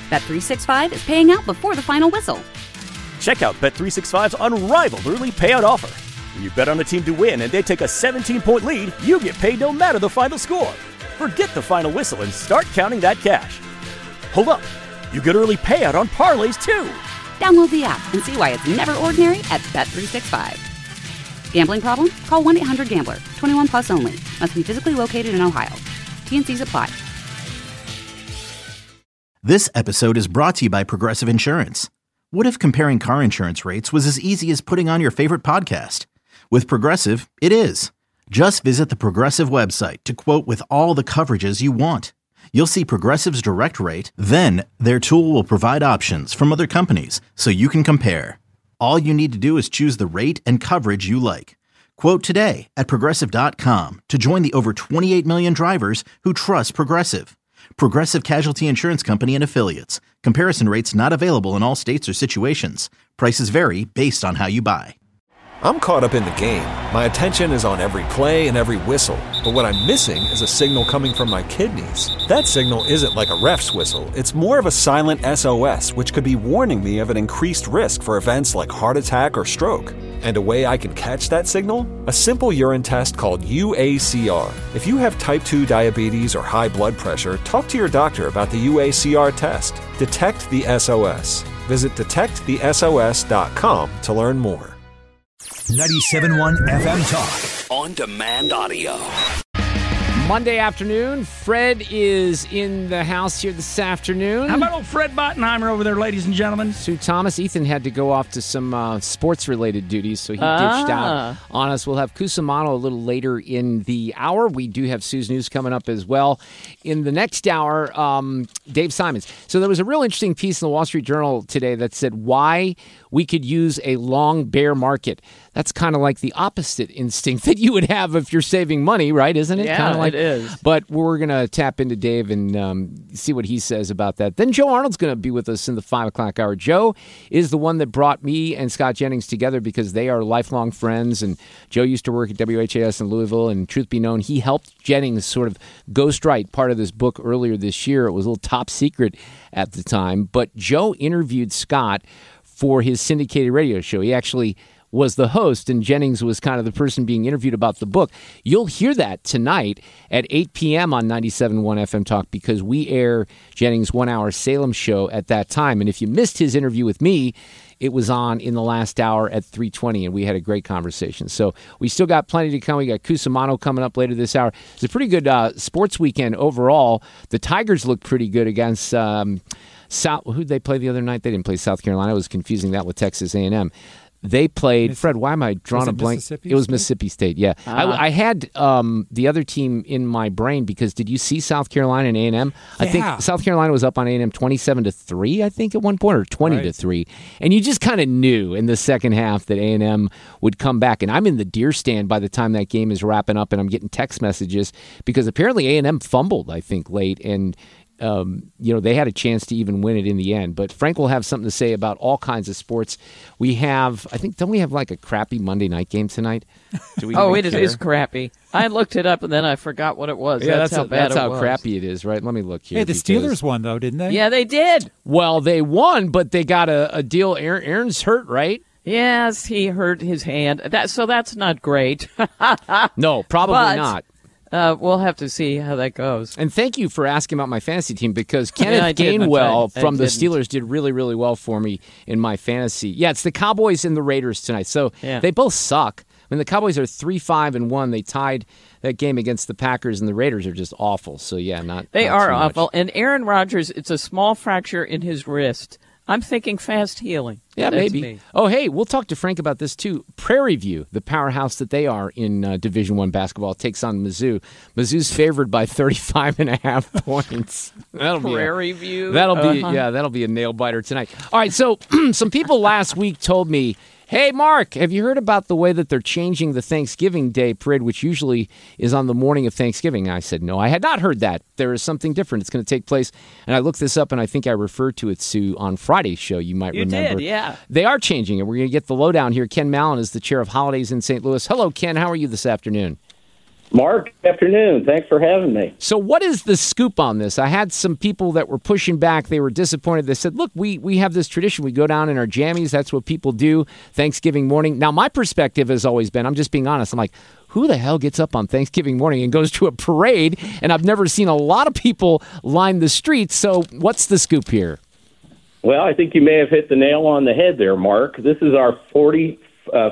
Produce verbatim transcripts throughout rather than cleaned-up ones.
Bet three sixty-five is paying out before the final whistle. Check out Bet three sixty-five's unrivaled early payout offer. When you bet on a team to win and they take a seventeen-point lead, you get paid no matter the final score. Forget the final whistle and start counting that cash. Hold up. You get early payout on parlays, too. Download the app and see why it's never ordinary at Bet three sixty-five. Gambling problem? Call one eight hundred gambler. twenty-one plus only. Must be physically located in Ohio. T and C's apply. This episode is brought to you by Progressive Insurance. What if comparing car insurance rates was as easy as putting on your favorite podcast? With Progressive, it is. Just visit the Progressive website to quote with all the coverages you want. You'll see Progressive's direct rate, then their tool will provide options from other companies so you can compare. All you need to do is choose the rate and coverage you like. Quote today at Progressive dot com to join the over twenty-eight million drivers who trust Progressive. Progressive Casualty Insurance Company and Affiliates. Comparison rates not available in all states or situations. Prices vary based on how you buy. I'm caught up in the game. My attention is on every play and every whistle. But what I'm missing is a signal coming from my kidneys. That signal isn't like a ref's whistle. It's more of a silent S O S, which could be warning me of an increased risk for events like heart attack or stroke. And a way I can catch that signal? A simple urine test called U A C R. If you have type two diabetes or high blood pressure, talk to your doctor about the U A C R test. Detect the S O S. Visit detect the S O S dot com to learn more. ninety-seven point one F M Talk. On demand audio. Monday afternoon. Fred is in the house here this afternoon. How about old Fred Bottenheimer over there, ladies and gentlemen? Sue Thomas. Ethan had to go off to some uh, sports-related duties, so he ah. ditched out on us. We'll have Cusimano a little later in the hour. We do have Sue's News coming up as well. In the next hour, um, Dave Simons. So there was a real interesting piece in the Wall Street Journal today that said why we could use a long bear market. That's kind of like the opposite instinct that you would have if you're saving money, right? Isn't it? Yeah, Kinda like, it is. But we're going to tap into Dave and um, see what he says about that. Then Joe Arnold's going to be with us in the five o'clock hour. Joe is the one that brought me and Scott Jennings together because they are lifelong friends. And Joe used to work at W H A S in Louisville. And truth be known, he helped Jennings sort of ghostwrite part of this book earlier this year. It was a little top secret at the time. But Joe interviewed Scott for his syndicated radio show. He actually was the host, and Jennings was kind of the person being interviewed about the book. You'll hear that tonight at eight p.m. on ninety-seven point one F M Talk because we air Jennings' one-hour Salem show at that time. And if you missed his interview with me, it was on in the last hour at three twenty, and we had a great conversation. So we still got plenty to come. We got Cusimano coming up later this hour. It's a pretty good uh, sports weekend overall. The Tigers look pretty good against um, South. Who'd they play the other night? They didn't play South Carolina. I was confusing that with Texas A and M. They played, Miss, Fred, why am I drawing a blank? It was State? Mississippi State, yeah. Ah. I, I had um, the other team in my brain because did you see South Carolina and A and M? Yeah. I think South Carolina was up on A and M twenty-seven to three, I think, at one point, or twenty right. to three. And you just kind of knew in the second half that A and M would come back. And I'm in the deer stand by the time that game is wrapping up, and I'm getting text messages because apparently A and M fumbled, I think, late, and Um, you know, they had a chance to even win it in the end. But Frank will have something to say about all kinds of sports. We have, I think, don't we have like a crappy Monday night game tonight? Do we oh, it is, is crappy. I looked it up and then I forgot what it was. Yeah, that's, that's how a, bad that's it how was. crappy it is, right? Let me look here. Hey, the because, Steelers won, though, didn't they? Yeah, they did. Well, they won, but they got a, a deal. Aaron, Aaron's hurt, right? Yes, he hurt his hand. That So that's not great. No, probably but, not. Uh, we'll have to see how that goes. And thank you for asking about my fantasy team because Kenneth yeah, Gainwell from the Steelers did really, really well for me in my fantasy. Yeah, it's the Cowboys and the Raiders tonight. So yeah. They both suck. I mean, the Cowboys are three five and one. They tied that game against the Packers, and the Raiders are just awful. So, yeah, not They not are too awful. much. And Aaron Rodgers, it's a small fracture in his wrist. I'm thinking fast healing. Yeah, That's maybe. Me. Oh, hey, we'll talk to Frank about this, too. Prairie View, the powerhouse that they are in uh, Division One basketball, takes on Mizzou. Mizzou's favored by thirty-five and a half points. That'll Prairie be a, View? That'll be, uh-huh. yeah, that'll be a nail-biter tonight. All right, so some people last week told me, hey, Mark, have you heard about the way that they're changing the Thanksgiving Day parade, which usually is on the morning of Thanksgiving? I said, no, I had not heard that. There is something different. It's going to take place. And I looked this up, and I think I referred to it, Sue, on Friday's show. You might you remember. You did, yeah. They are changing it. We're going to get the lowdown here. Ken Mallon is the chair of holidays in Saint Louis. Hello, Ken. How are you this afternoon? Mark, good afternoon. Thanks for having me. So what is the scoop on this? I had some people that were pushing back. They were disappointed. They said, look, we, we have this tradition. We go down in our jammies. That's what people do Thanksgiving morning. Now, my perspective has always been, I'm just being honest, I'm like, who the hell gets up on Thanksgiving morning and goes to a parade? And I've never seen a lot of people line the streets. So what's the scoop here? Well, I think you may have hit the nail on the head there, Mark. This is our forty-first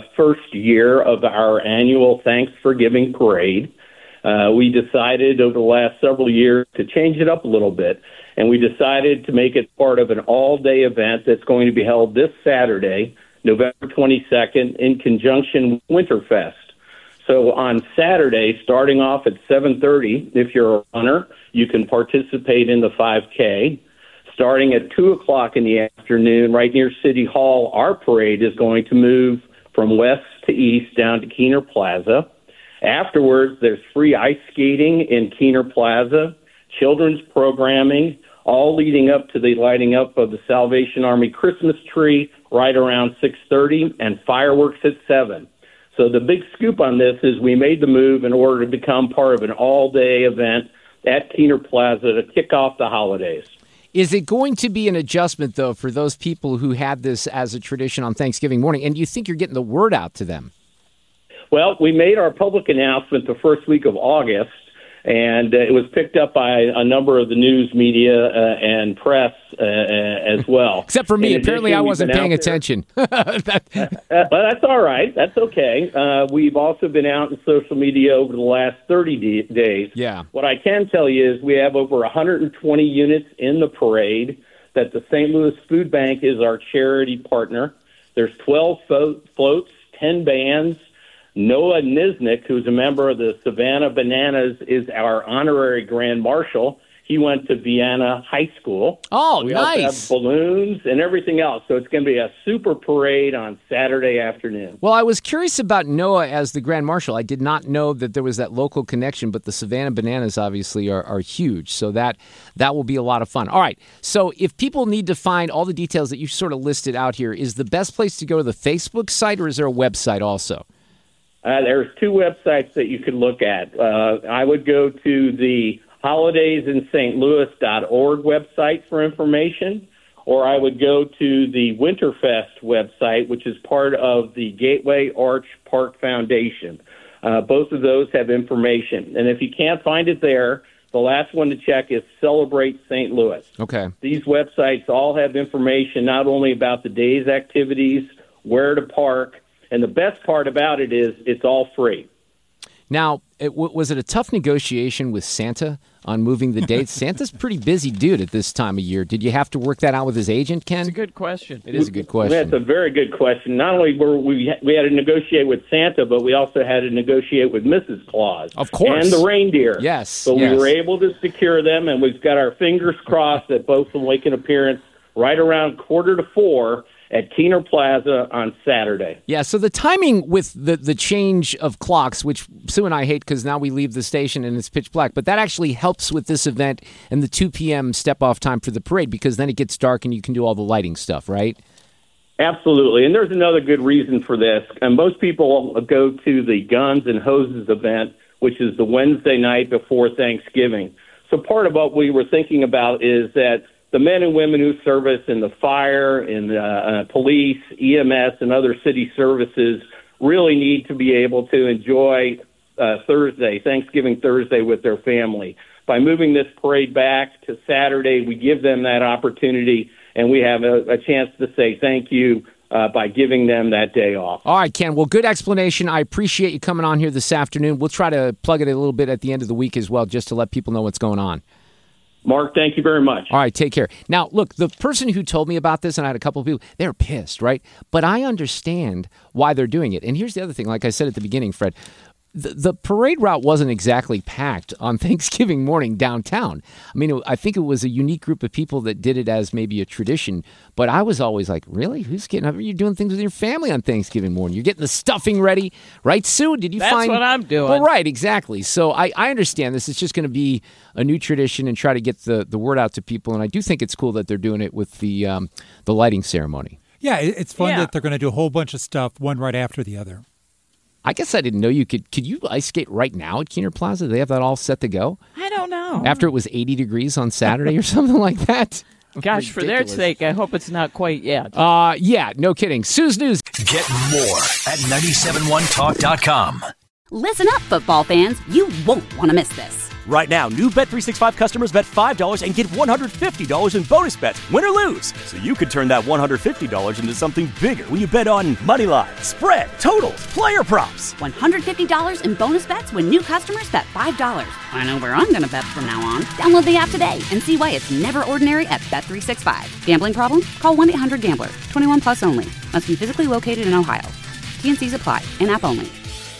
uh, year of our annual Thanks for Giving parade. Uh, we decided over the last several years to change it up a little bit, and we decided to make it part of an all-day event that's going to be held this Saturday, November twenty-second, in conjunction with Winterfest. So on Saturday, starting off at seven thirty, if you're a runner, you can participate in the five K. Starting at two o'clock in the afternoon, right near City Hall, our parade is going to move from west to east down to Keener Plaza. Afterwards, there's free ice skating in Keener Plaza, children's programming, all leading up to the lighting up of the Salvation Army Christmas tree right around six thirty, and fireworks at seven. So the big scoop on this is we made the move in order to become part of an all-day event at Keener Plaza to kick off the holidays. Is it going to be an adjustment, though, for those people who had this as a tradition on Thanksgiving morning, and do you think you're getting the word out to them? Well, we made our public announcement the first week of August, and uh, it was picked up by a number of the news media uh, and press uh, as well. Except for me. In Apparently addition, I wasn't paying attention. that, uh, well, that's all right. That's okay. Uh, we've also been out in social media over the last thirty d- days. Yeah. What I can tell you is we have over one hundred twenty units in the parade, that the Saint Louis Food Bank is our charity partner. There's twelve fo- floats, ten bands. Noah Niznik, who's a member of the Savannah Bananas, is our honorary grand marshal. He went to Vienna High School. Oh, we nice. We also have balloons and everything else. So it's going to be a super parade on Saturday afternoon. Well, I was curious about Noah as the grand marshal. I did not know that there was that local connection, but the Savannah Bananas obviously are, are huge. So that that will be a lot of fun. All right. So if people need to find all the details that you sort of listed out here, is the best place to go to the Facebook site, or is there a website also? Uh, there's two websites that you could look at. Uh, I would go to the holidays in Saint Louis dot org website for information, or I would go to the Winterfest website, which is part of the Gateway Arch Park Foundation. Uh, both of those have information. And if you can't find it there, the last one to check is Celebrate Saint Louis. Okay. These websites all have information not only about the day's activities, where to park, and the best part about it is it's all free. Now, it, w- was it a tough negotiation with Santa on moving the dates? Santa's a pretty busy dude at this time of year. Did you have to work that out with his agent, Ken? It's a good question. It is a good question. That's a very good question. Not only were we we had to negotiate with Santa, but we also had to negotiate with Missus Claus. Of course. And the reindeer. Yes. So yes. we were able to secure them, and we've got our fingers crossed that both will make an appearance right around quarter to four at Keener Plaza on Saturday. Yeah, so the timing with the, the change of clocks, which Sue and I hate because now we leave the station and it's pitch black, but that actually helps with this event and the two p.m. step-off time for the parade, because then it gets dark and you can do all the lighting stuff, right? Absolutely, and there's another good reason for this. And most people go to the Guns and Hoses event, which is the Wednesday night before Thanksgiving. So part of what we were thinking about is that the men and women who service in the fire, in the uh, police, E M S, and other city services really need to be able to enjoy uh, Thursday, Thanksgiving Thursday, with their family. By moving this parade back to Saturday, we give them that opportunity, and we have a, a chance to say thank you uh, by giving them that day off. All right, Ken. Well, good explanation. I appreciate you coming on here this afternoon. We'll try to plug it a little bit at the end of the week as well, just to let people know what's going on. Mark, thank you very much. All right, take care. Now, look, the person who told me about this, and I had a couple of people, they're pissed, right? But I understand why they're doing it. And here's the other thing, like I said at the beginning, Fred, the, the parade route wasn't exactly packed on Thanksgiving morning downtown. I mean, I think it was a unique group of people that did it as maybe a tradition. But I was always like, really? Who's getting up? You're doing things with your family on Thanksgiving morning. You're getting the stuffing ready, right, Sue? Did you That's find? That's what I'm doing. Well, right, exactly. So I, I understand this. It's just going to be a new tradition and try to get the, the word out to people. And I do think it's cool that they're doing it with the um, the lighting ceremony. Yeah, it's fun yeah. that they're going to do a whole bunch of stuff, one right after the other. I guess I didn't know you could. Could you ice skate right now at Keener Plaza? Do they have that all set to go? I don't know. After it was eighty degrees on Saturday or something like that? Gosh, for their sake, I hope it's not quite yet. Uh, yeah, no kidding. Sue's News. Get more at nine seven one talk dot com. Listen up, football fans. You won't want to miss this. Right now, new Bet three sixty-five customers bet five dollars and get one hundred fifty dollars in bonus bets, win or lose. So you could turn that one hundred fifty dollars into something bigger when you bet on money line, spread, totals, player props. one hundred fifty dollars in bonus bets when new customers bet five dollars. I know where I'm going to bet from now on. Download the app today and see why it's never ordinary at Bet three sixty-five. Gambling problem? Call one eight hundred gambler. twenty-one plus only. Must be physically located in Ohio. T N Cs apply. In-app only.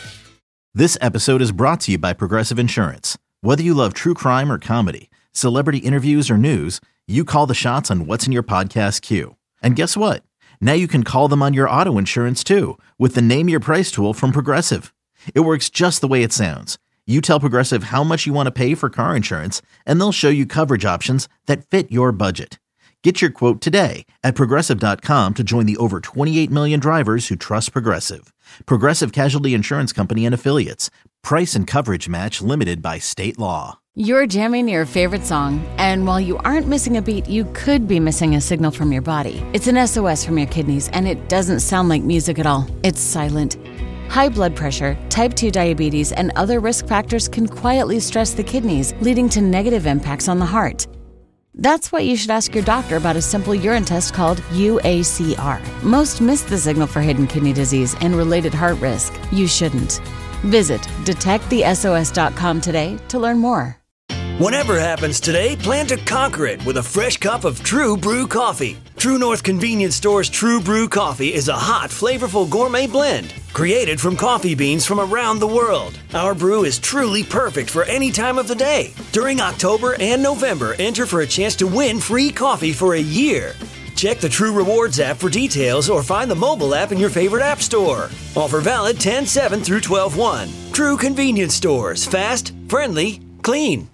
This episode is brought to you by Progressive Insurance. Whether you love true crime or comedy, celebrity interviews or news, you call the shots on what's in your podcast queue. And guess what? Now you can call them on your auto insurance too with the Name Your Price tool from Progressive. It works just the way it sounds. You tell Progressive how much you want to pay for car insurance, and they'll show you coverage options that fit your budget. Get your quote today at Progressive dot com to join the over twenty-eight million drivers who trust Progressive. Progressive Casualty Insurance Company and Affiliates. Price and coverage match limited by state law. You're jamming your favorite song, and while you aren't missing a beat, you could be missing a signal from your body. It's an S O S from your kidneys, and it doesn't sound like music at all. It's silent. High blood pressure, type two diabetes, and other risk factors can quietly stress the kidneys, leading to negative impacts on the heart. That's why you should ask your doctor about a simple urine test called U A C R. Most miss the signal for hidden kidney disease and related heart risk. You shouldn't. Visit detect the S O S dot com today to learn more. Whatever happens today, plan to conquer it with a fresh cup of True Brew coffee. True North Convenience Store's True Brew coffee is a hot, flavorful gourmet blend created from coffee beans from around the world. Our brew is truly perfect for any time of the day. During October and November, enter for a chance to win free coffee for a year. Check the True Rewards app for details or find the mobile app in your favorite app store. Offer valid ten seven through twelve one. True Convenience Stores. Fast, friendly, clean.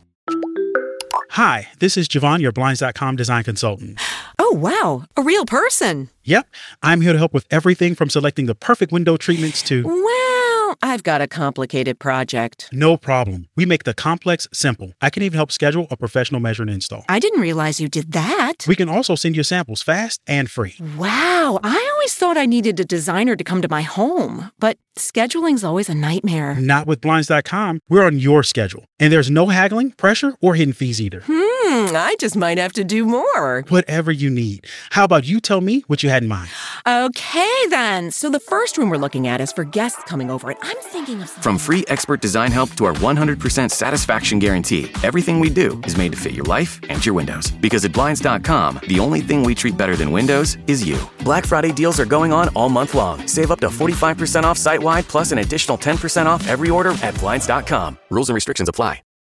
Hi, this is Javon, your Blinds dot com design consultant. Oh, wow. A real person. Yep. I'm here to help with everything from selecting the perfect window treatments to... Well, I've got a complicated project. No problem. We make the complex simple. I can even help schedule a professional measure and install. I didn't realize you did that. We can also send you samples fast and free. Wow. I always thought I needed a designer to come to my home, but scheduling's always a nightmare. Not with Blinds dot com. We're on your schedule. And there's no haggling, pressure, or hidden fees either. Hmm, I just might have to do more. Whatever you need. How about you tell me what you had in mind? Okay, then. So the first room we're looking at is for guests coming over, and I'm thinking of... From free expert design help to our one hundred percent satisfaction guarantee, everything we do is made to fit your life and your windows. Because at Blinds dot com, the only thing we treat better than windows is you. Black Friday deals are going on all month long. Save up to forty-five percent off site-wide, plus an additional ten percent off every order at Blinds dot com. Rules and restrictions apply.